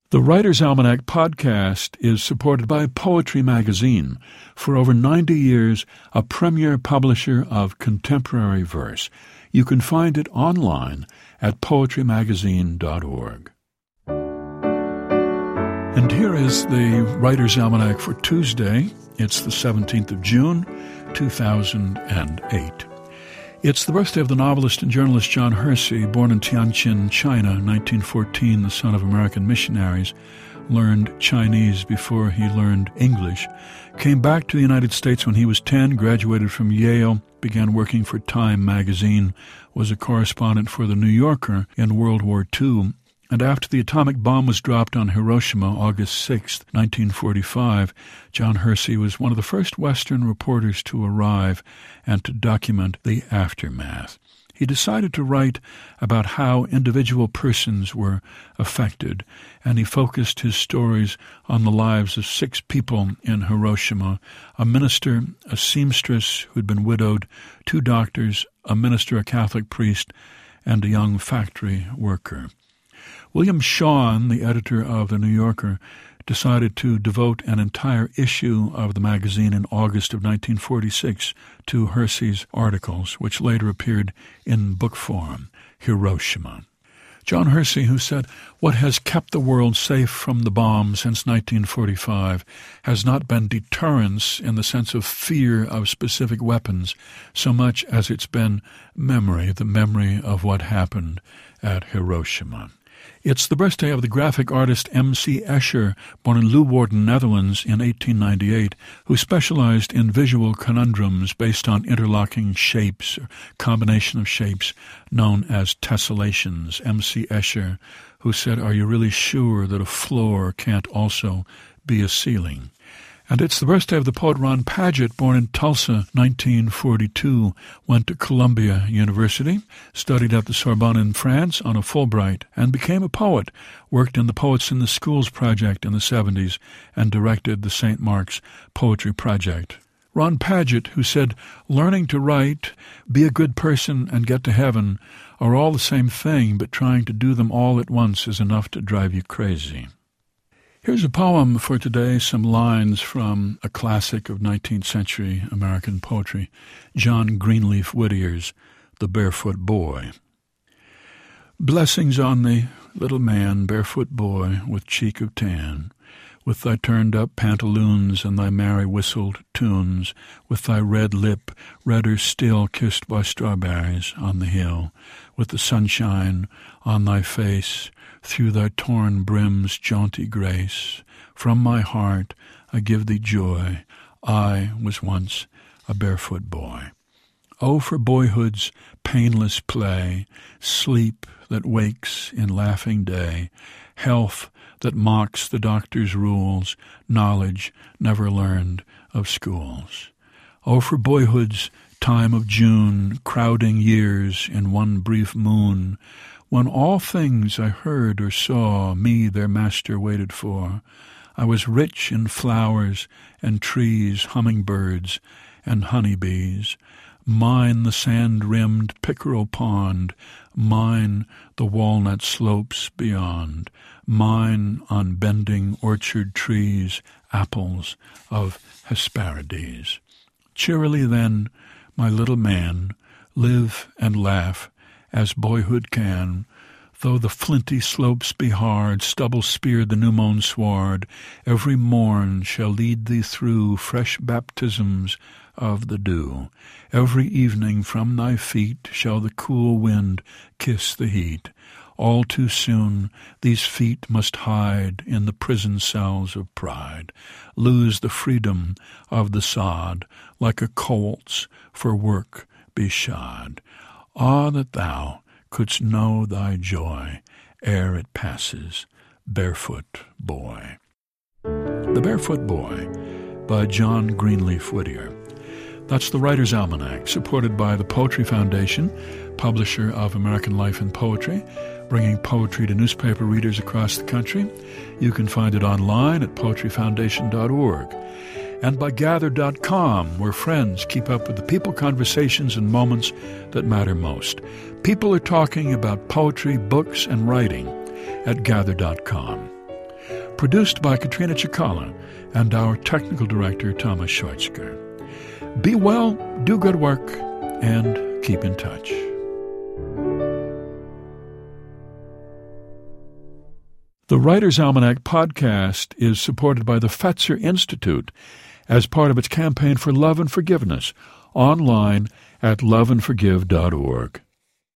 The Writer's Almanac podcast is supported by Poetry Magazine, for over 90 years a premier publisher of contemporary verse. You can find it online at poetrymagazine.org. And here is the Writer's Almanac for Tuesday. It's the 17th of June, 2008. It's the birthday of the novelist and journalist John Hersey, born in Tianjin, China, 1914, the son of American missionaries, learned Chinese before he learned English, came back to the United States when he was 10, graduated from Yale, began working for Time magazine, was a correspondent for The New Yorker in World War II, and after the atomic bomb was dropped on Hiroshima, August 6, 1945, John Hersey was one of the first Western reporters to arrive and to document the aftermath. He decided to write about how individual persons were affected, and he focused his stories on the lives of 6 people in Hiroshima: a minister, a seamstress who'd been widowed, 2 doctors, a minister, a Catholic priest, and a young factory worker. William Shawn, the editor of The New Yorker, decided to devote an entire issue of the magazine in August of 1946 to Hersey's articles, which later appeared in book form, Hiroshima. John Hersey, who said, "What has kept the world safe from the bomb since 1945 has not been deterrence in the sense of fear of specific weapons, so much as it's been memory, the memory of what happened at Hiroshima." It's the birthday of the graphic artist M.C. Escher, born in Leeuwarden, Netherlands in 1898, who specialized in visual conundrums based on interlocking shapes, or combination of shapes, known as tessellations. M.C. Escher, who said, "Are you really sure that a floor can't also be a ceiling?" And it's the birthday of the poet Ron Padgett, born in Tulsa, 1942, went to Columbia University, studied at the Sorbonne in France on a Fulbright, and became a poet, worked in the Poets in the Schools project in the 70s, and directed the St. Mark's Poetry Project. Ron Padgett, who said, "Learning to write, be a good person, and get to heaven are all the same thing, but trying to do them all at once is enough to drive you crazy." Here's a poem for today, some lines from a classic of 19th century American poetry, John Greenleaf Whittier's The Barefoot Boy. Blessings on thee, little man, barefoot boy, with cheek of tan, with thy turned-up pantaloons and thy merry whistled tunes, with thy red lip, redder still kissed by strawberries on the hill, with the sunshine on thy face, through thy torn brim's jaunty grace. From my heart I give thee joy, I was once a barefoot boy. Oh, for boyhood's painless play, sleep that wakes in laughing day, health that mocks the doctor's rules, knowledge never learned of schools. Oh, for boyhood's time of June, crowding years in one brief moon, when all things I heard or saw me their master waited for. I was rich in flowers and trees, hummingbirds and honeybees. Mine the sand-rimmed pickerel pond, mine the walnut slopes beyond, mine on bending orchard trees apples of Hesperides. Cheerily then, my little man, live and laugh as boyhood can, though the flinty slopes be hard, stubble-speared the new-mown sward, every morn shall lead thee through fresh baptisms of the dew. Every evening from thy feet shall the cool wind kiss the heat. All too soon these feet must hide in the prison cells of pride, lose the freedom of the sod, like a colt's for work be shod. Ah, that thou couldst know thy joy ere it passes, barefoot boy. The Barefoot Boy by John Greenleaf Whittier. That's the Writer's Almanac, supported by the Poetry Foundation, publisher of American Life and Poetry, bringing poetry to newspaper readers across the country. You can find it online at poetryfoundation.org. And by Gather.com, where friends keep up with the people, conversations, and moments that matter most. People are talking about poetry, books, and writing at Gather.com. Produced by Katrina Chikala and our technical director, Thomas Schweitzger. Be well, do good work, and keep in touch. The Writer's Almanac podcast is supported by the Fetzer Institute as part of its campaign for love and forgiveness, online at loveandforgive.org.